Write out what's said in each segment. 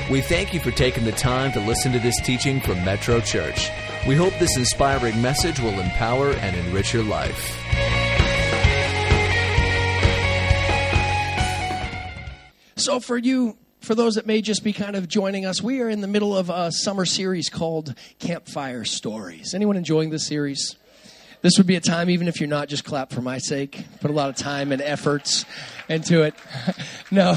We thank you for taking the time to listen to this teaching from Metro Church. We hope this inspiring message will empower and enrich your life. So for those that may just be kind of joining us, we are in the middle of a summer series called Campfire Stories. Anyone enjoying this series? This would be a time, even if you're not, just clap for my sake. Put a lot of time and efforts into it. No,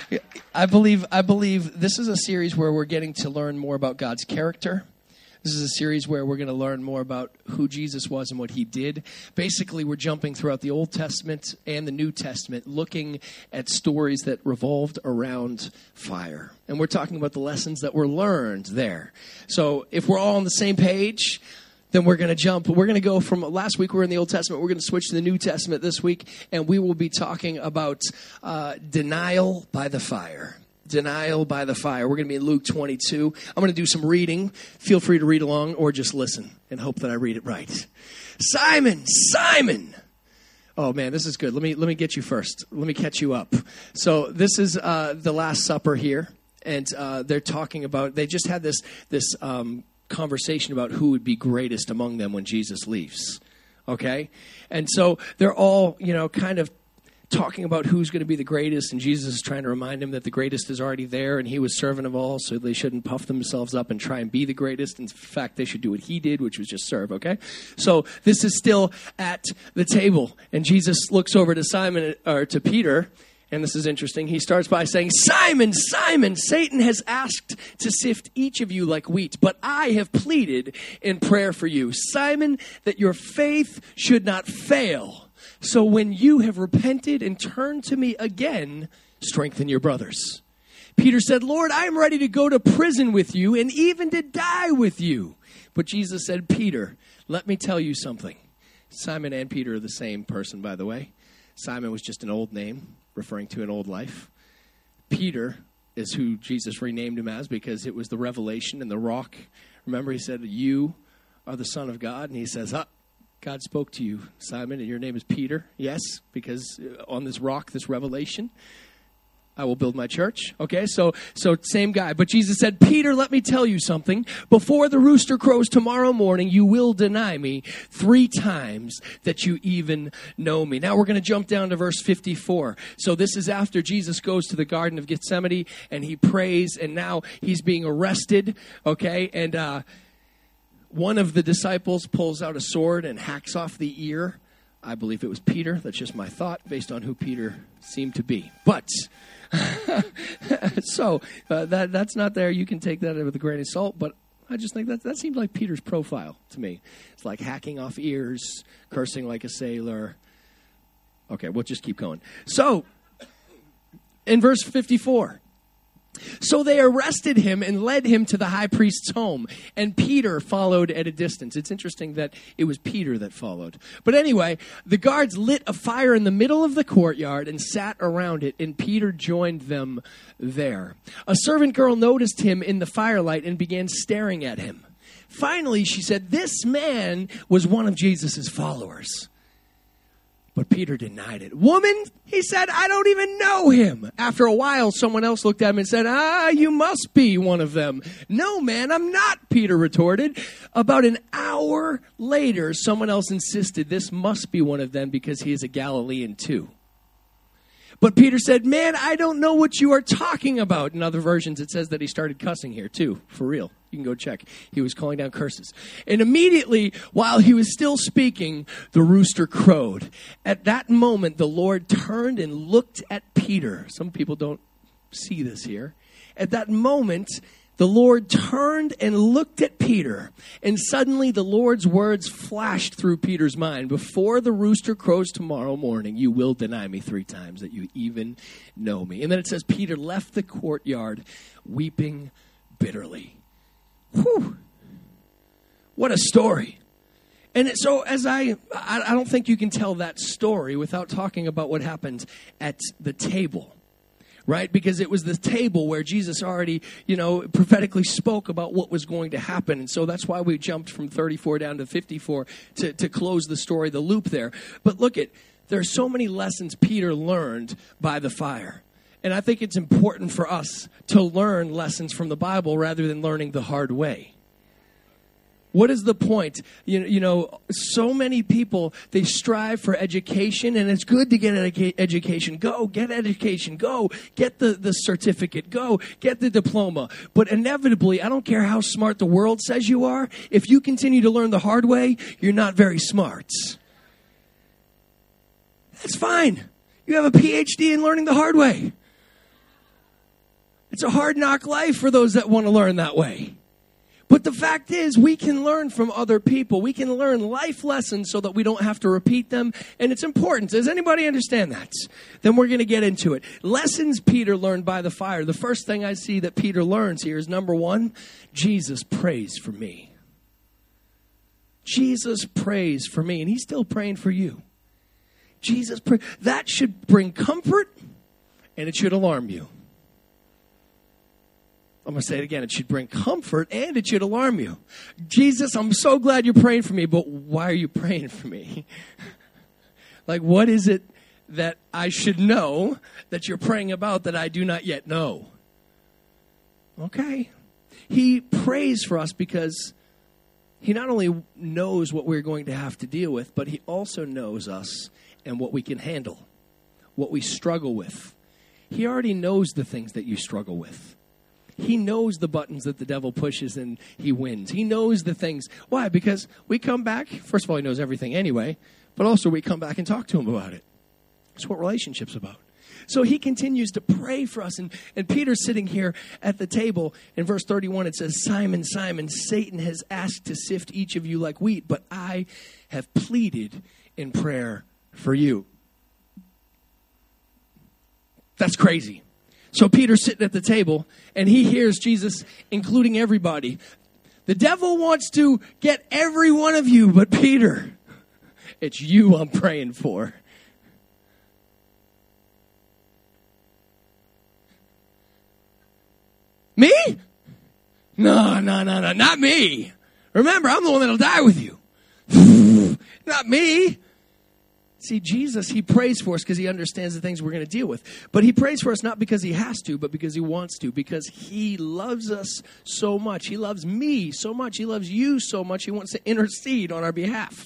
I believe this is a series where we're getting to learn more about God's character. This is a series where we're going to learn more about who Jesus was and what he did. Basically, we're jumping throughout the Old Testament and the New Testament, looking at stories that revolved around fire. And we're talking about the lessons that were learned there. So if we're all on the same page, then we're going to jump. We're going to go from last week we were in the Old Testament. We're going to switch to the New Testament this week, and we will be talking about denial by the fire. Denial by the fire. We're going to be in Luke 22. I'm going to do some reading. Feel free to read along or just listen and hope that I read it right. Simon, Simon. Oh, man, this is good. Let me get you first. Let me catch you up. So this is the Last Supper here, and they're talking about, they just had this conversation about who would be greatest among them when Jesus leaves. Okay? And so they're all, kind of talking about who's going to be the greatest, and Jesus is trying to remind them that the greatest is already there, and he was servant of all, so they shouldn't puff themselves up and try and be the greatest. In fact, they should do what he did, which was just serve, okay? So this is still at the table, and Jesus looks over to Simon, or to Peter, and this is interesting. He starts by saying, Simon, Simon, Satan has asked to sift each of you like wheat, but I have pleaded in prayer for you, Simon, that your faith should not fail. So when you have repented and turned to me again, strengthen your brothers. Peter said, Lord, I am ready to go to prison with you and even to die with you. But Jesus said, Peter, let me tell you something. Simon and Peter are the same person, by the way. Simon was just an old name, referring to an old life. Peter is who Jesus renamed him as because it was the revelation and the rock. Remember, he said, you are the Son of God. And he says, God spoke to you, Simon, and your name is Peter. Yes, because on this rock, this revelation, I will build my church. Okay, so same guy. But Jesus said, Peter, let me tell you something. Before the rooster crows tomorrow morning, you will deny me 3 times that you even know me. Now we're going to jump down to verse 54. So this is after Jesus goes to the Garden of Gethsemane, and he prays, and now he's being arrested. Okay, and one of the disciples pulls out a sword and hacks off the ear. I believe it was Peter. That's just my thought based on who Peter seemed to be. But, so that's not there. You can take that with a grain of salt. But I just think that seemed like Peter's profile to me. It's like hacking off ears, cursing like a sailor. Okay, we'll just keep going. So, in verse 54. So they arrested him and led him to the high priest's home, and Peter followed at a distance. It's interesting that it was Peter that followed. But anyway, the guards lit a fire in the middle of the courtyard and sat around it, and Peter joined them there. A servant girl noticed him in the firelight and began staring at him. Finally, she said, this man was one of Jesus' followers. But Peter denied it. Woman, he said, I don't even know him. After a while, someone else looked at him and said, you must be one of them. No, man, I'm not, Peter retorted. About an hour later, someone else insisted this must be one of them because he is a Galilean too. But Peter said, man, I don't know what you are talking about. In other versions, it says that he started cussing here too, for real. You can go check. He was calling down curses. And immediately, while he was still speaking, the rooster crowed. At that moment, the Lord turned and looked at Peter. Some people don't see this here. At that moment, the Lord turned and looked at Peter. And suddenly, the Lord's words flashed through Peter's mind. Before the rooster crows tomorrow morning, you will deny me 3 times that you even know me. And then it says, Peter left the courtyard weeping bitterly. Whew. What a story. And so as I don't think you can tell that story without talking about what happened at the table. Right? Because it was the table where Jesus already, prophetically spoke about what was going to happen. And so that's why we jumped from 34 down to 54 to close the story, the loop there. But look there are so many lessons Peter learned by the fire. And I think it's important for us to learn lessons from the Bible rather than learning the hard way. What is the point? You know, so many people, they strive for education, and it's good to get education. Go, get education. Go, get the certificate. Go, get the diploma. But inevitably, I don't care how smart the world says you are, if you continue to learn the hard way, you're not very smart. That's fine. You have a PhD in learning the hard way. It's a hard knock life for those that want to learn that way. But the fact is, we can learn from other people. We can learn life lessons so that we don't have to repeat them. And it's important. Does anybody understand that? Then we're going to get into it. Lessons Peter learned by the fire. The first thing I see that Peter learns here is, number one, Jesus prays for me. Jesus prays for me. And he's still praying for you. Jesus prays. That should bring comfort, and it should alarm you. I'm going to say it again. It should bring comfort and it should alarm you. Jesus, I'm so glad you're praying for me, but why are you praying for me? Like, what is it that I should know that you're praying about that I do not yet know? Okay. He prays for us because he not only knows what we're going to have to deal with, but he also knows us and what we can handle, what we struggle with. He already knows the things that you struggle with. He knows the buttons that the devil pushes and he wins. He knows the things. Why? Because we come back. First of all, he knows everything anyway, but also we come back and talk to him about it. That's what relationship's about. So he continues to pray for us. And Peter's sitting here at the table. In verse 31, it says, Simon, Simon, Satan has asked to sift each of you like wheat, but I have pleaded in prayer for you. That's crazy. So Peter's sitting at the table, and he hears Jesus, including everybody. The devil wants to get every one of you, but Peter, it's you I'm praying for. Me? No, not me. Remember, I'm the one that'll die with you. Not me. See, Jesus, he prays for us because he understands the things we're going to deal with. But he prays for us not because he has to, but because he wants to. Because he loves us so much. He loves me so much. He loves you so much. He wants to intercede on our behalf.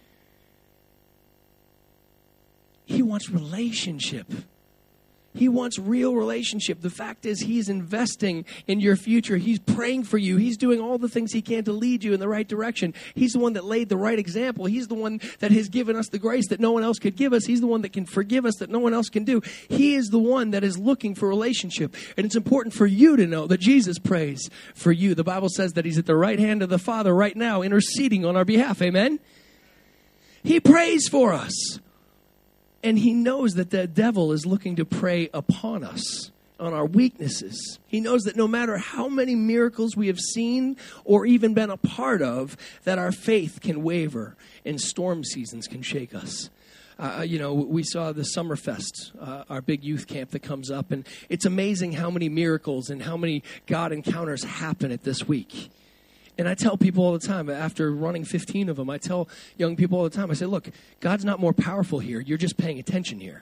He wants relationship. He wants real relationship. The fact is, he's investing in your future. He's praying for you. He's doing all the things he can to lead you in the right direction. He's the one that laid the right example. He's the one that has given us the grace that no one else could give us. He's the one that can forgive us that no one else can do. He is the one that is looking for relationship. And it's important for you to know that Jesus prays for you. The Bible says that he's at the right hand of the Father right now, interceding on our behalf. Amen? He prays for us. And he knows that the devil is looking to prey upon us, on our weaknesses. He knows that no matter how many miracles we have seen or even been a part of, that our faith can waver and storm seasons can shake us. We saw the Summerfest, our big youth camp that comes up, and it's amazing how many miracles and how many God encounters happen at this week. And I tell people all the time, after running 15 of them, I tell young people all the time, I say, look, God's not more powerful here. You're just paying attention here.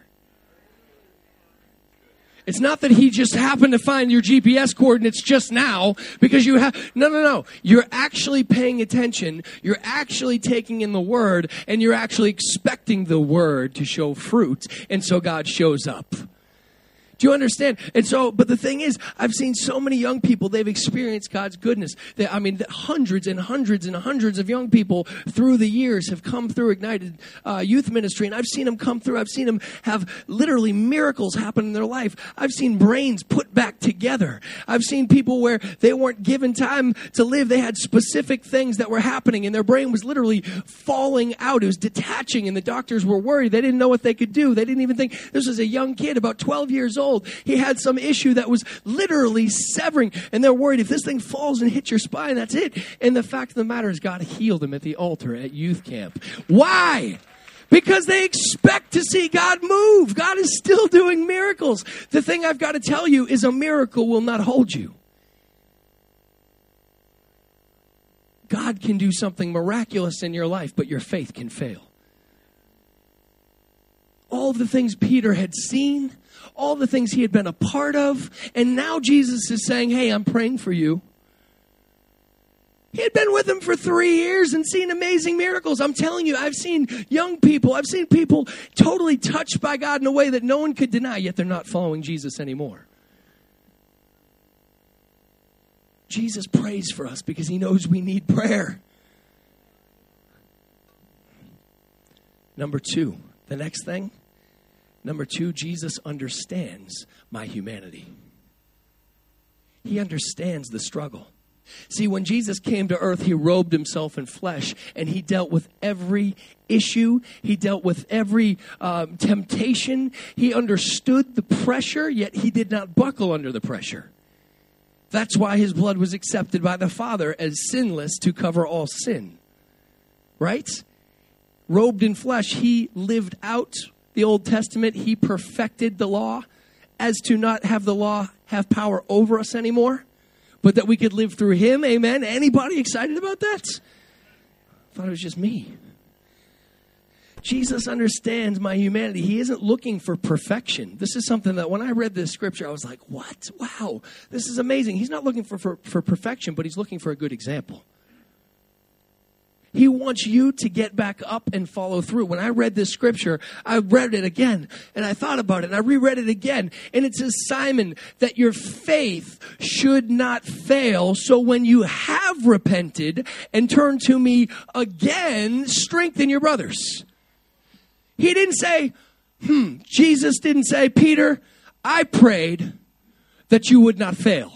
It's not that he just happened to find your GPS coordinates just now because you have, no. You're actually paying attention. You're actually taking in the word, and you're actually expecting the word to show fruit. And so God shows up. Do you understand? And so, but the thing is, I've seen so many young people, they've experienced God's goodness. Hundreds and hundreds and hundreds of young people through the years have come through Ignited Youth Ministry. And I've seen them come through. I've seen them have literally miracles happen in their life. I've seen brains put back together. I've seen people where they weren't given time to live. They had specific things that were happening, and their brain was literally falling out. It was detaching, and the doctors were worried. They didn't know what they could do. They didn't even think. This was a young kid, about 12 years old. He had some issue that was literally severing, and they're worried if this thing falls and hits your spine, that's it. And the fact of the matter is, God healed him at the altar at youth camp. Why? Because they expect to see God move. God is still doing miracles. The thing I've got to tell you is a miracle will not hold you. God can do something miraculous in your life, but your faith can fail. All of the things Peter had seen, all the things he had been a part of. And now Jesus is saying, hey, I'm praying for you. He had been with him for 3 years and seen amazing miracles. I'm telling you, I've seen young people, I've seen people totally touched by God in a way that no one could deny, yet they're not following Jesus anymore. Jesus prays for us because he knows we need prayer. Number 2, the next thing. Number 2, Jesus understands my humanity. He understands the struggle. See, when Jesus came to earth, he robed himself in flesh, and he dealt with every issue. He dealt with every temptation. He understood the pressure, yet he did not buckle under the pressure. That's why his blood was accepted by the Father as sinless to cover all sin. Right? Robed in flesh, he lived out the Old Testament. He perfected the law as to not have the law have power over us anymore, but that we could live through him. Amen. Anybody excited about that? I thought it was just me. Jesus understands my humanity. He isn't looking for perfection. This is something that when I read this scripture, I was like, what? Wow, this is amazing. He's not looking for perfection, but he's looking for a good example. He wants you to get back up and follow through. When I read this scripture, I read it again, and I thought about it, and I reread it again. And it says, Simon, that your faith should not fail. So when you have repented and turned to me again, strengthen your brothers. He didn't say, Jesus didn't say, Peter, I prayed that you would not fail.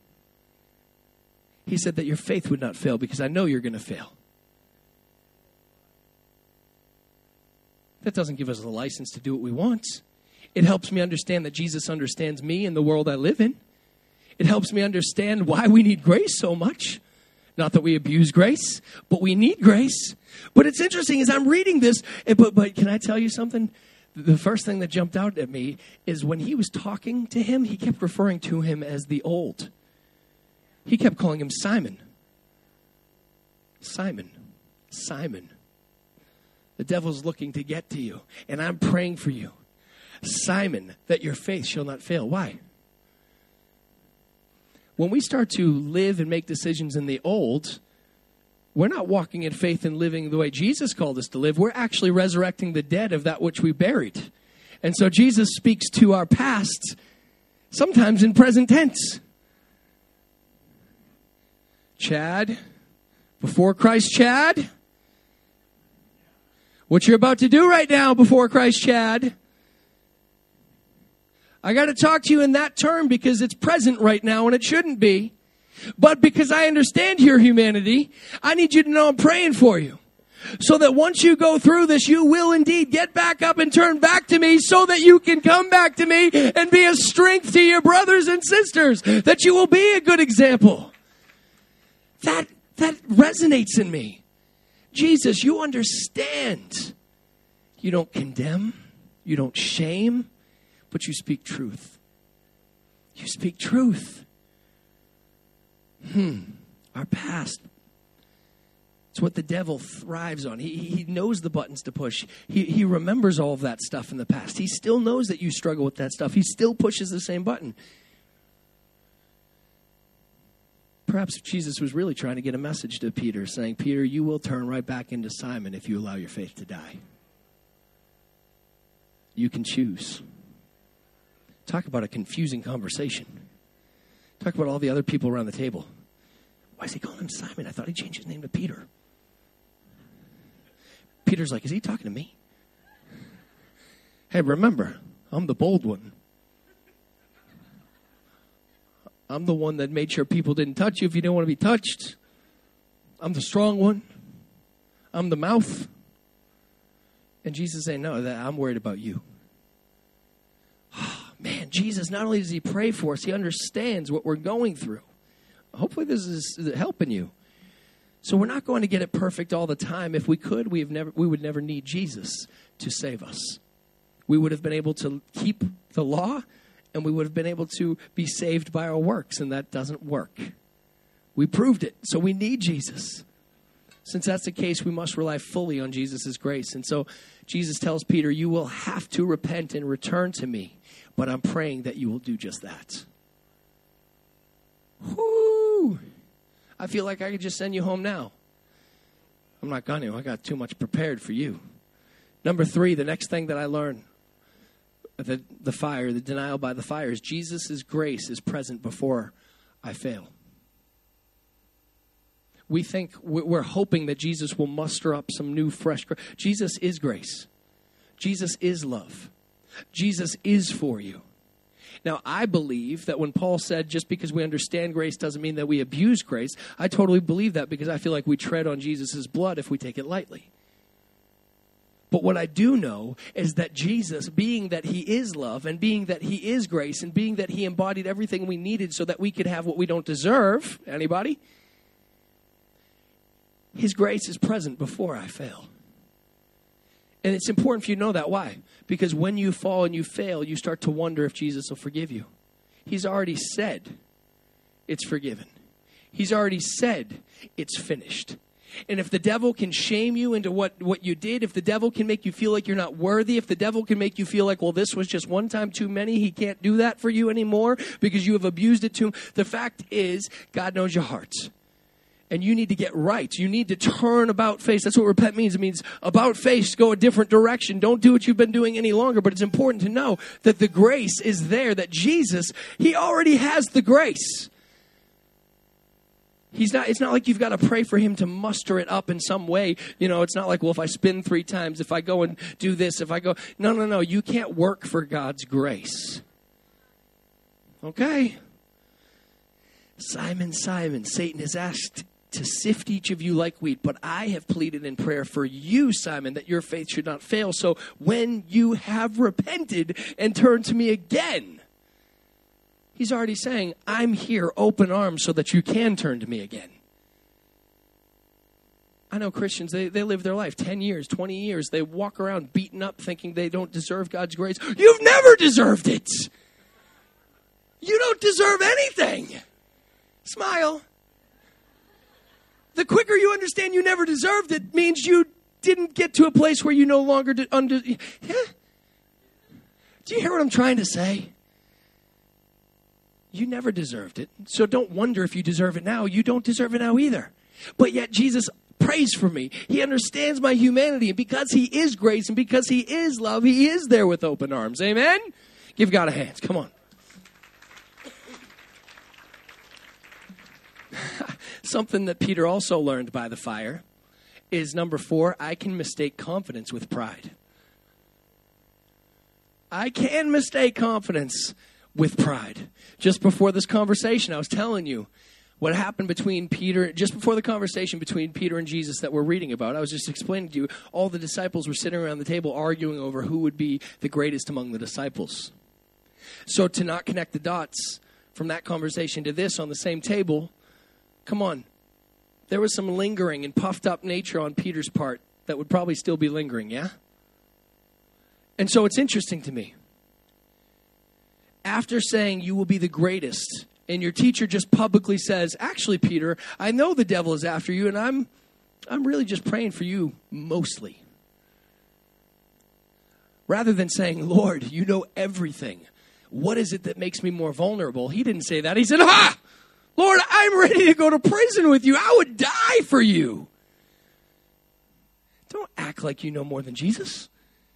He said that your faith would not fail because I know you're going to fail. That doesn't give us a license to do what we want. It helps me understand that Jesus understands me and the world I live in. It helps me understand why we need grace so much. Not that we abuse grace, but we need grace. But it's interesting as I'm reading this, but can I tell you something? The first thing that jumped out at me is when he was talking to him, he kept referring to him as the old. He kept calling him Simon. Simon. Simon. The devil's looking to get to you, and I'm praying for you. Simon, that your faith shall not fail. Why? When we start to live and make decisions in the old, we're not walking in faith and living the way Jesus called us to live. We're actually resurrecting the dead of that which we buried. And so Jesus speaks to our past, sometimes in present tense. Chad, before Christ, Chad. What you're about to do right now before Christ, Chad. I got to talk to you in that term because it's present right now and it shouldn't be. But because I understand your humanity, I need you to know I'm praying for you. So that once you go through this, you will indeed get back up and turn back to me so that you can come back to me and be a strength to your brothers and sisters. That you will be a good example. That resonates in me. Jesus, you understand. You don't condemn. You don't shame. But you speak truth. You speak truth. Our past. It's what the devil thrives on. He knows the buttons to push. He remembers all of that stuff in the past. He still knows that you struggle with that stuff. He still pushes the same button. Perhaps Jesus was really trying to get a message to Peter, saying, Peter, you will turn right back into Simon if you allow your faith to die. You can choose. Talk about a confusing conversation. Talk about all the other people around the table. Why is he calling him Simon? I thought he changed his name to Peter. Peter's like, is he talking to me? Hey, remember, I'm the bold one. I'm the one that made sure people didn't touch you if you didn't want to be touched. I'm the strong one. I'm the mouth. And Jesus is saying, no, I'm worried about you. Oh, man, Jesus, not only does he pray for us, he understands what we're going through. Hopefully this is helping you. So we're not going to get it perfect all the time. If we could, we would never need Jesus to save us. We would have been able to keep the law, and we would have been able to be saved by our works, and that doesn't work. We proved it, so we need Jesus. Since that's the case, we must rely fully on Jesus' grace. And so Jesus tells Peter, you will have to repent and return to me. But I'm praying that you will do just that. Whoo! I feel like I could just send you home now. I'm not going to. I got too much prepared for you. Number 3, the next thing that I learned, the fire, the denial by the fire, is Jesus' grace is present before I fail. We think, we're hoping that Jesus will muster up some new, fresh grace. Jesus is grace. Jesus is love. Jesus is for you. Now, I believe that when Paul said just because we understand grace doesn't mean that we abuse grace, I totally believe that because I feel like we tread on Jesus' blood if we take it lightly. But what I do know is that Jesus, being that he is love and being that he is grace and being that he embodied everything we needed so that we could have what we don't deserve, anybody? His grace is present before I fail. And it's important for you to know that. Why? Because when you fall and you fail, you start to wonder if Jesus will forgive you. He's already said it's forgiven. He's already said it's finished. And if the devil can shame you into what you did, if the devil can make you feel like you're not worthy, if the devil can make you feel like, well, this was just one time too many, he can't do that for you anymore because you have abused it too. The fact is, God knows your hearts. And you need to get right. You need to turn about face. That's what repent means. It means about face, go a different direction. Don't do what you've been doing any longer. But it's important to know that the grace is there, that Jesus, he already has the grace. It's not like you've got to pray for him to muster it up in some way. You know, it's not like, well, if I spin 3 times, if I go and do this, if I go. No. You can't work for God's grace. Okay? Simon, Simon, Satan has asked to sift each of you like wheat, but I have pleaded in prayer for you, Simon, that your faith should not fail. So when you have repented and turned to me again, he's already saying, I'm here, open arms, so that you can turn to me again. I know Christians, they live their life 10 years, 20 years. They walk around beaten up thinking they don't deserve God's grace. You've never deserved it. You don't deserve anything. Smile. The quicker you understand you never deserved it means you didn't get to a place where you no longer did. Do you hear what I'm trying to say? You never deserved it. So don't wonder if you deserve it now. You don't deserve it now either. But yet Jesus prays for me. He understands my humanity. And because he is grace and because he is love, he is there with open arms. Amen? Give God a hand. Come on. Something that Peter also learned by the fire is number 4, I can mistake confidence with pride. I can mistake confidence with pride. Just before this conversation, I was telling you what happened between Peter, just before the conversation between Peter and Jesus that we're reading about. I was just explaining to you, all the disciples were sitting around the table arguing over who would be the greatest among the disciples. So to not connect the dots from that conversation to this on the same table, come on. There was some lingering and puffed up nature on Peter's part that would probably still be lingering, yeah? And so it's interesting to me. After saying you will be the greatest, and your teacher just publicly says, actually, Peter, I know the devil is after you, and I'm really just praying for you mostly. Rather than saying, Lord, you know everything. What is it that makes me more vulnerable? He didn't say that. He said, Lord, I'm ready to go to prison with you. I would die for you. Don't act like you know more than Jesus.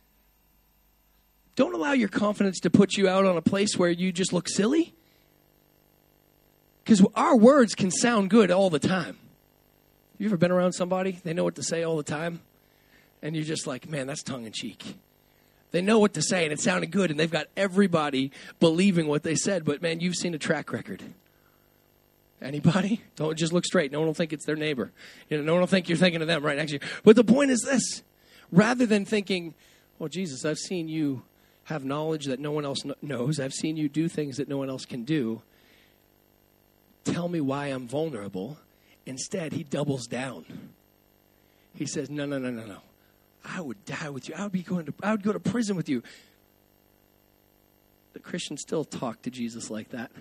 Don't allow your confidence to put you out on a place where you just look silly. Because our words can sound good all the time. You ever been around somebody? They know what to say all the time. And you're just like, man, that's tongue in cheek. They know what to say and it sounded good. And they've got everybody believing what they said. But man, you've seen a track record. Anybody? Don't just look straight. No one will think it's their neighbor. No one will think you're thinking of them right next to you. But the point is this. Rather than thinking, well, Jesus, I've seen you have knowledge that no one else knows. I've seen you do things that no one else can do. Tell me why I'm vulnerable. Instead, he doubles down. He says, no. I would die with you. I would go to prison with you. The Christians still talk to Jesus like that.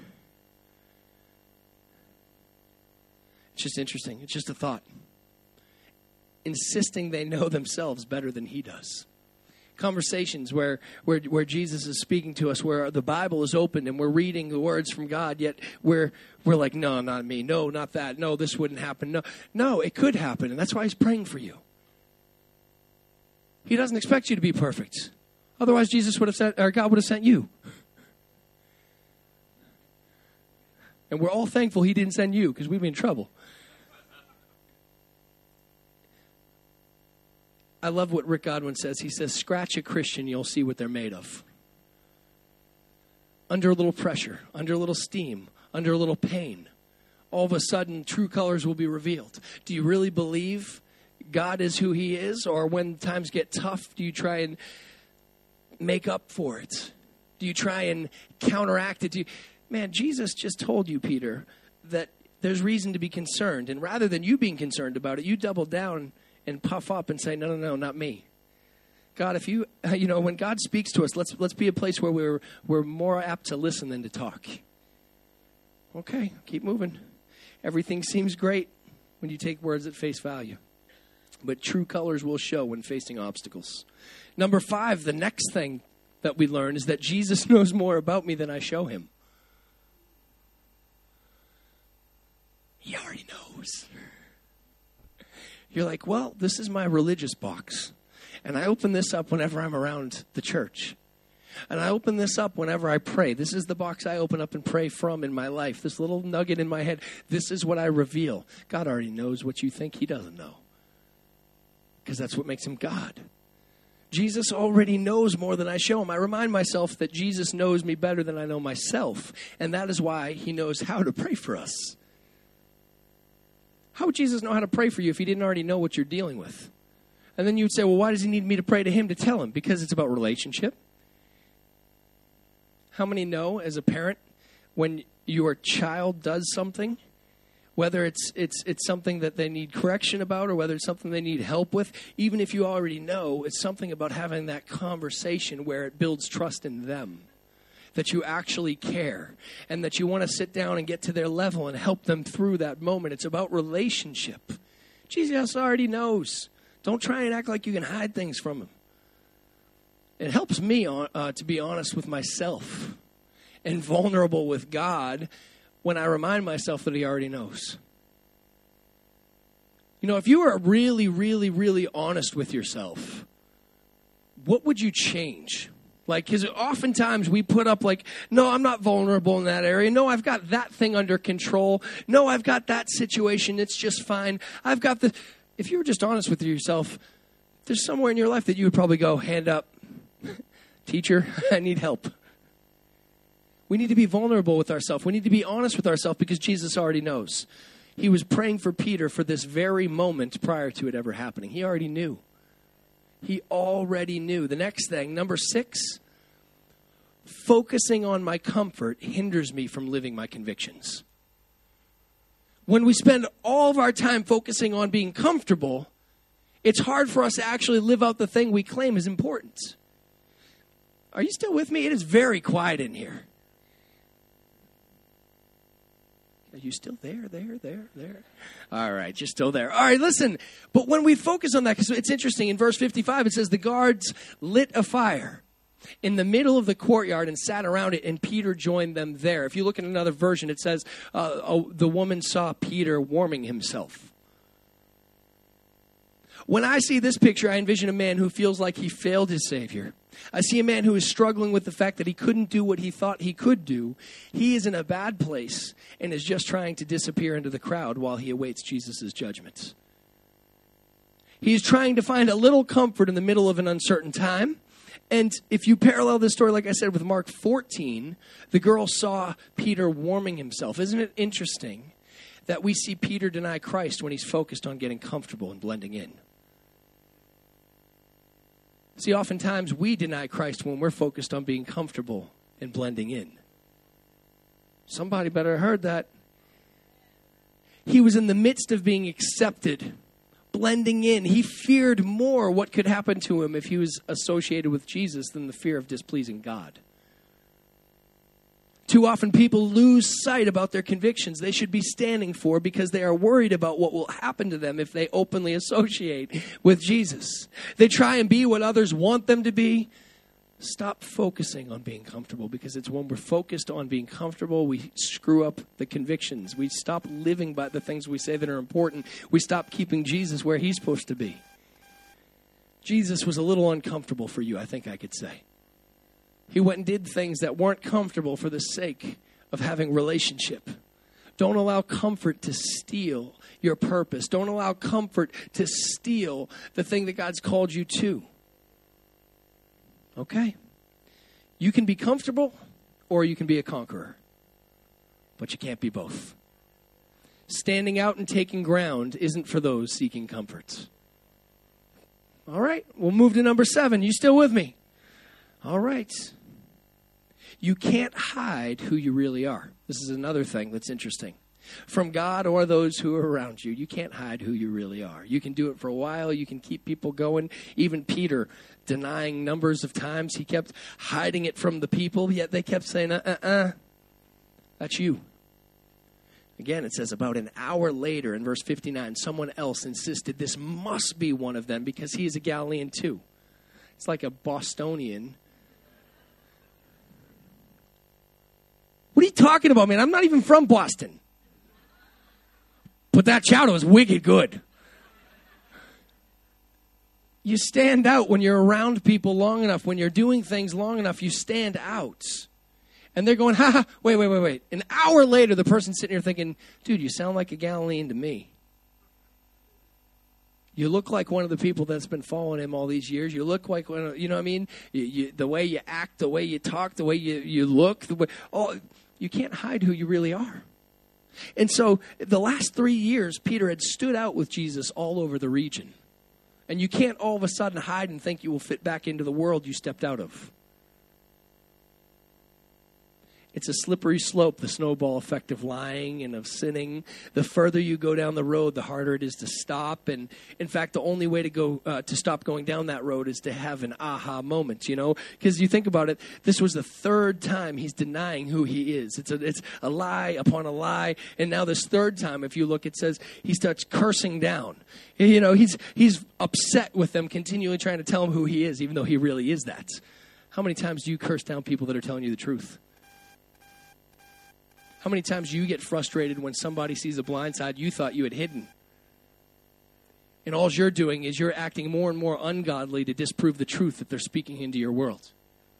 It's just interesting. It's just a thought. Insisting they know themselves better than he does. Conversations where Jesus is speaking to us, where the Bible is open and we're reading the words from God, yet we're like, no, not me. No, not that. No, this wouldn't happen. No, it could happen. And that's why he's praying for you. He doesn't expect you to be perfect. Otherwise, God would have sent you. And we're all thankful he didn't send you, because we'd be in trouble. I love what Rick Godwin says. He says, scratch a Christian, you'll see what they're made of. Under a little pressure, under a little steam, under a little pain, all of a sudden, true colors will be revealed. Do you really believe God is who he is? Or when times get tough, do you try and make up for it? Do you try and counteract it? Man, Jesus just told you, Peter, that there's reason to be concerned. And rather than you being concerned about it, you double down and puff up and say, no, not me. God, if when God speaks to us, let's be a place where we're more apt to listen than to talk. Okay, keep moving. Everything seems great when you take words at face value. But true colors will show when facing obstacles. Number 5, the next thing that we learn is that Jesus knows more about me than I show him. He already knows. You're like, well, this is my religious box. And I open this up whenever I'm around the church. And I open this up whenever I pray. This is the box I open up and pray from in my life. This little nugget in my head. This is what I reveal. God already knows what you think he doesn't know. Because that's what makes him God. Jesus already knows more than I show him. I remind myself that Jesus knows me better than I know myself. And that is why he knows how to pray for us. How would Jesus know how to pray for you if he didn't already know what you're dealing with? And then you'd say, well, why does he need me to pray to him to tell him? Because it's about relationship. How many know as a parent when your child does something, whether it's something that they need correction about or whether it's something they need help with, even if you already know, it's something about having that conversation where it builds trust in them. That you actually care and that you want to sit down and get to their level and help them through that moment. It's about relationship. Jesus already knows. Don't try and act like you can hide things from him. It helps me to be honest with myself and vulnerable with God when I remind myself that he already knows. If you were really, really, really honest with yourself, what would you change? Because oftentimes we put up no, I'm not vulnerable in that area. No, I've got that thing under control. No, I've got that situation. It's just fine. I've got the... If you were just honest with yourself, there's somewhere in your life that you would probably go, hand up. Teacher, I need help. We need to be vulnerable with ourselves. We need to be honest with ourselves because Jesus already knows. He was praying for Peter for this very moment prior to it ever happening. He already knew. He already knew. The next thing, number 6, focusing on my comfort hinders me from living my convictions. When we spend all of our time focusing on being comfortable, it's hard for us to actually live out the thing we claim is important. Are you still with me? It is very quiet in here. Are you still there? All right, you're still there. All right, listen. But when we focus on that, because it's interesting, in verse 55, it says, the guards lit a fire in the middle of the courtyard and sat around it, and Peter joined them there. If you look at another version, it says, the woman saw Peter warming himself. When I see this picture, I envision a man who feels like he failed his Savior. I see a man who is struggling with the fact that he couldn't do what he thought he could do. He is in a bad place and is just trying to disappear into the crowd while he awaits Jesus' judgment. He's trying to find a little comfort in the middle of an uncertain time. And if you parallel this story, like I said, with Mark 14, the girl saw Peter warming himself. Isn't it interesting that we see Peter deny Christ when he's focused on getting comfortable and blending in? See, oftentimes we deny Christ when we're focused on being comfortable and blending in. Somebody better have heard that. He was in the midst of being accepted, blending in. He feared more what could happen to him if he was associated with Jesus than the fear of displeasing God. Too often people lose sight about their convictions they should be standing for because they are worried about what will happen to them if they openly associate with Jesus. They try and be what others want them to be. Stop focusing on being comfortable, because it's when we're focused on being comfortable, we screw up the convictions. We stop living by the things we say that are important. We stop keeping Jesus where he's supposed to be. Jesus was a little uncomfortable for you, I think I could say. He went and did things that weren't comfortable for the sake of having relationship. Don't allow comfort to steal your purpose. Don't allow comfort to steal the thing that God's called you to. Okay? You can be comfortable or you can be a conqueror. But you can't be both. Standing out and taking ground isn't for those seeking comfort. All right, we'll move to number 7. You still with me? All right. You can't hide who you really are. This is another thing that's interesting. From God or those who are around you, you can't hide who you really are. You can do it for a while. You can keep people going. Even Peter, denying numbers of times, he kept hiding it from the people, yet they kept saying, that's you. Again, it says about an hour later in verse 59, someone else insisted this must be one of them because he is a Galilean too. It's like a Bostonian. What are you talking about, man? I'm not even from Boston. But that chowder was wicked good. You stand out when you're around people long enough. When you're doing things long enough, you stand out. And they're going, wait. An hour later, the person's sitting here thinking, dude, you sound like a Galilean to me. You look like one of the people that's been following him all these years. You look like, you know what I mean? The way you act, the way you talk, the way you look. You can't hide who you really are. And so the last 3 years, Peter had stood out with Jesus all over the region. And you can't all of a sudden hide and think you will fit back into the world you stepped out of. It's a slippery slope, the snowball effect of lying and of sinning. The further you go down the road, the harder it is to stop. And in fact, the only way to go to stop going down that road is to have an aha moment, you know? Because you think about it, this was the 3rd time he's denying who he is. It's a lie upon a lie. And now this 3rd time, if you look, it says he starts cursing down. You know, he's upset with them, continually trying to tell him who he is, even though he really is that. How many times do you curse down people that are telling you the truth? How many times do you get frustrated when somebody sees a blind side you thought you had hidden? And all you're doing is you're acting more and more ungodly to disprove the truth that they're speaking into your world.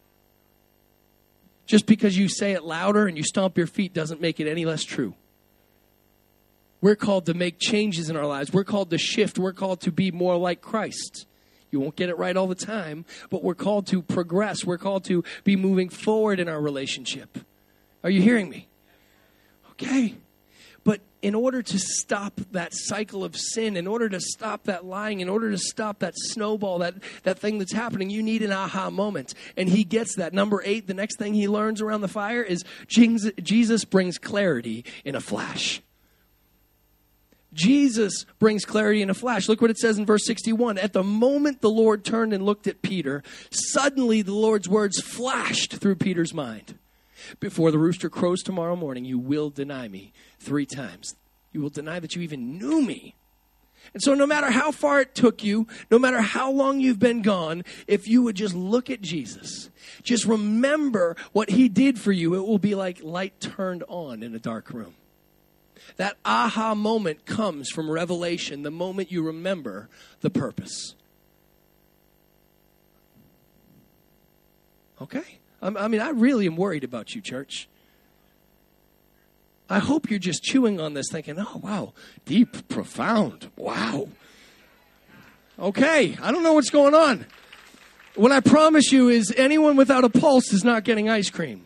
Just because you say it louder and you stomp your feet doesn't make it any less true. We're called to make changes in our lives. We're called to shift. We're called to be more like Christ. You won't get it right all the time, but we're called to progress. We're called to be moving forward in our relationship. Are you hearing me? Okay, but in order to stop that cycle of sin, in order to stop that lying, in order to stop that snowball, that thing that's happening, you need an aha moment. And he gets that. Number 8, the next thing he learns around the fire is Jesus brings clarity in a flash. Jesus brings clarity in a flash. Look what it says in verse 61. At the moment the Lord turned and looked at Peter, suddenly the Lord's words flashed through Peter's mind. Before the rooster crows tomorrow morning, you will deny me 3 times. You will deny that you even knew me. And so no matter how far it took you, no matter how long you've been gone, if you would just look at Jesus, just remember what he did for you, it will be like light turned on in a dark room. That aha moment comes from revelation, the moment you remember the purpose. Okay? I mean, I really am worried about you, church. I hope you're just chewing on this thinking, oh, wow, deep, profound, wow. Okay, I don't know what's going on. What I promise you is anyone without a pulse is not getting ice cream.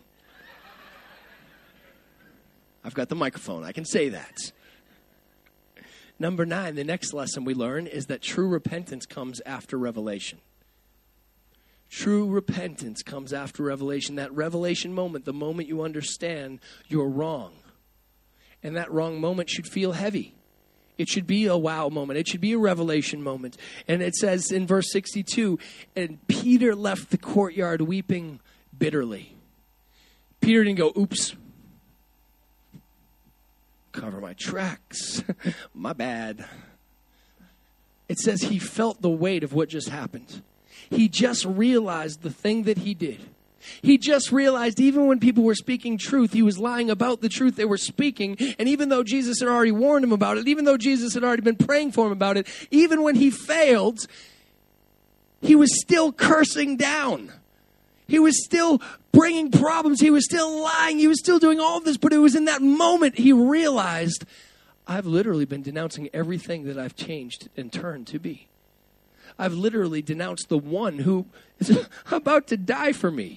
I've got the microphone. I can say that. Number 9, the next lesson we learn is that true repentance comes after revelation. True repentance comes after revelation. That revelation moment, the moment you understand you're wrong. And that wrong moment should feel heavy. It should be a wow moment. It should be a revelation moment. And it says in verse 62, and Peter left the courtyard weeping bitterly. Peter didn't go, oops. Cover my tracks. My bad. It says he felt the weight of what just happened. He just realized the thing that he did. He just realized even when people were speaking truth, he was lying about the truth they were speaking. And even though Jesus had already warned him about it, even though Jesus had already been praying for him about it, even when he failed, he was still cursing down. He was still bringing problems. He was still lying. He was still doing all of this. But it was in that moment he realized, I've literally been denouncing everything that I've changed and turned to be. I've literally denounced the one who is about to die for me.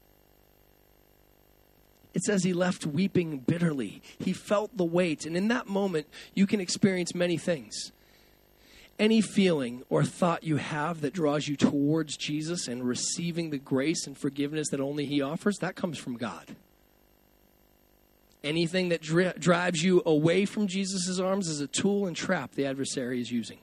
It says he left weeping bitterly. He felt the weight. And in that moment, you can experience many things. Any feeling or thought you have that draws you towards Jesus and receiving the grace and forgiveness that only he offers, that comes from God. Anything that drives you away from Jesus' arms is a tool and trap the adversary is using.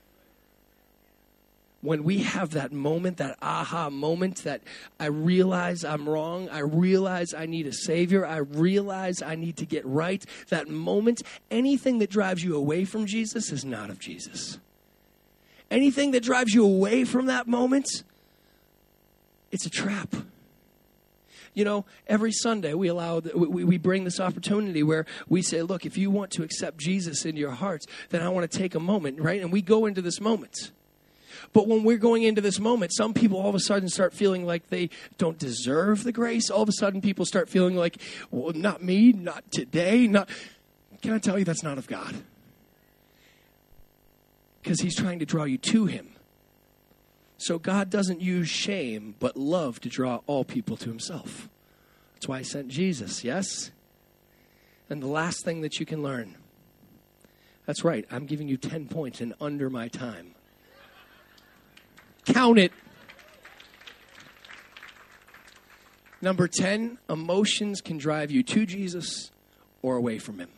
When we have that moment, that aha moment, that I realize I'm wrong, I realize I need a Savior, I realize I need to get right, that moment, anything that drives you away from Jesus is not of Jesus. Anything that drives you away from that moment, it's a trap. You know, every Sunday we bring this opportunity where we say, look, if you want to accept Jesus into your hearts, then I want to take a moment, right? And we go into this moment. But when we're going into this moment, some people all of a sudden start feeling like they don't deserve the grace. All of a sudden people start feeling like, well, not me, not today, not. Can I tell you that's not of God? Because he's trying to draw you to him. So God doesn't use shame, but love to draw all people to himself. That's why he sent Jesus, yes? And the last thing that you can learn. That's right, I'm giving you 10 points in under my time. Count it. Number 10, emotions can drive you to Jesus or away from him.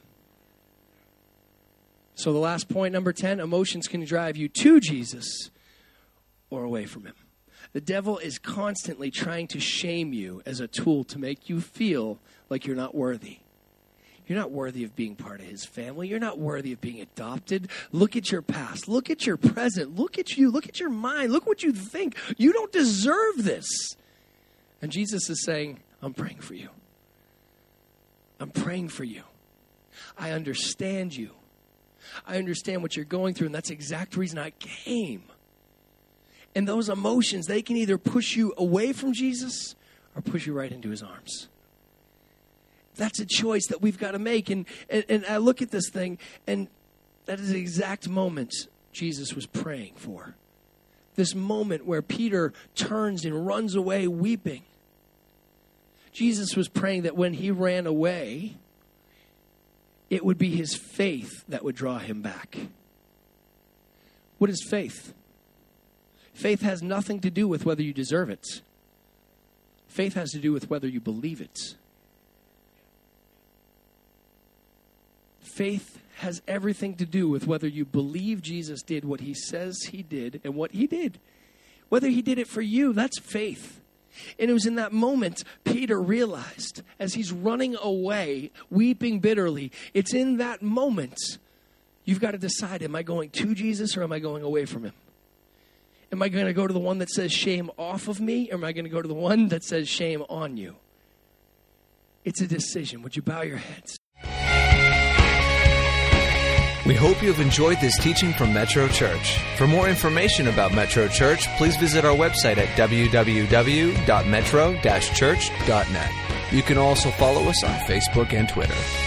So the last point, number 10, emotions can drive you to Jesus or away from him. The devil is constantly trying to shame you as a tool to make you feel like you're not worthy. You're not worthy of being part of his family. You're not worthy of being adopted. Look at your past. Look at your present. Look at you. Look at your mind. Look what you think. You don't deserve this. And Jesus is saying, I'm praying for you. I'm praying for you. I understand you. I understand what you're going through, and that's the exact reason I came. And those emotions, they can either push you away from Jesus or push you right into his arms. That's a choice that we've got to make. And I look at this thing, and that is the exact moment Jesus was praying for. This moment where Peter turns and runs away weeping. Jesus was praying that when he ran away, it would be his faith that would draw him back. What is faith? Faith has nothing to do with whether you deserve it. Faith has to do with whether you believe it. Faith has everything to do with whether you believe Jesus did what he says he did and what he did. Whether he did it for you, that's faith. And it was in that moment Peter realized, as he's running away, weeping bitterly, it's in that moment you've got to decide, am I going to Jesus or am I going away from him? Am I going to go to the one that says shame off of me, or am I going to go to the one that says shame on you? It's a decision. Would you bow your heads? We hope you have enjoyed this teaching from Metro Church. For more information about Metro Church, please visit our website at www.metro-church.net. You can also follow us on Facebook and Twitter.